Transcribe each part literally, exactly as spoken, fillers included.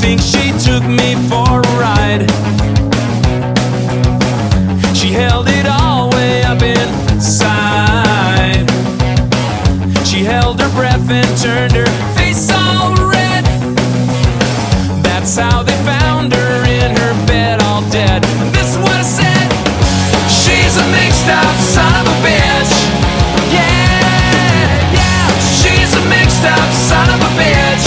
think she took me for a ride? She held it all way up inside. She held her breath and turned her face all red. That's how they found her in her bed all dead. And this is what I said: she's a mixed up son of a bitch. Yeah, yeah, she's a mixed up son of a bitch.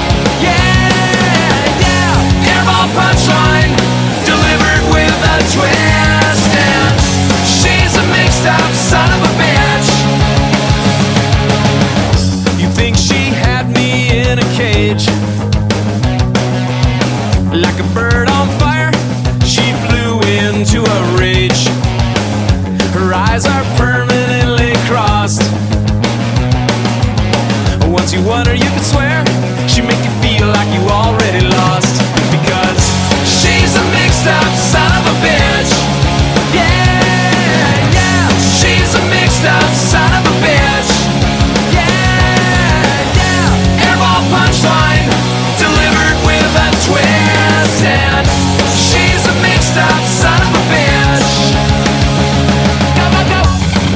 Yeah, yeah, airball punchline delivered with a twist. And she's a mixed up son of a bitch. You think she had me in a cage? Like a bird on fire, she flew into a rage. Her eyes are permanently crossed. Once you won her, you could swear she make you feel like you already lost. Because she's a mixed up son of a bitch. Yeah, yeah, she's a mixed up son of a bitch. Yeah, yeah, airball punchline delivered with a twist. And she's a mixed up son of a bitch. Go, go, go.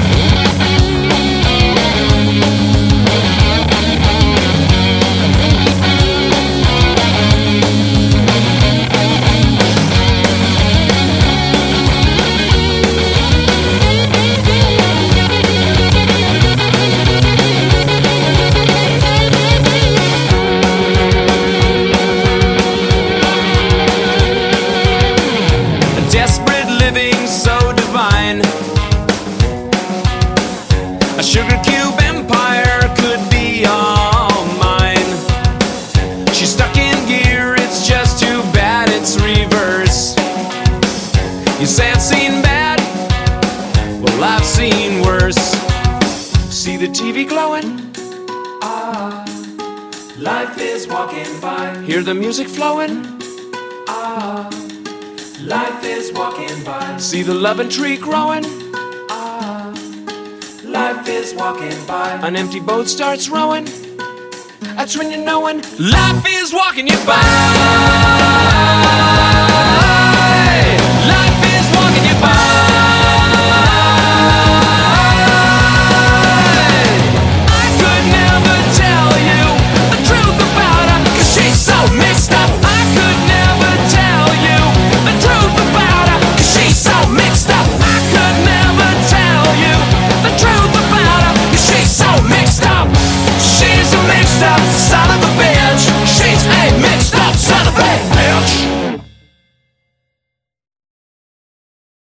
Desperate living so divine. A sugar cube empire could be all mine. She's stuck in gear, it's just too bad it's reverse. You say I've seen bad, well I've seen worse. See the T V glowing? Ah, life is walking by. Hear the music flowing? Ah, life is walking by. See the loving tree growing? Ah, life is walking by. An empty boat starts rowing. That's when you're knowing life is walking you by.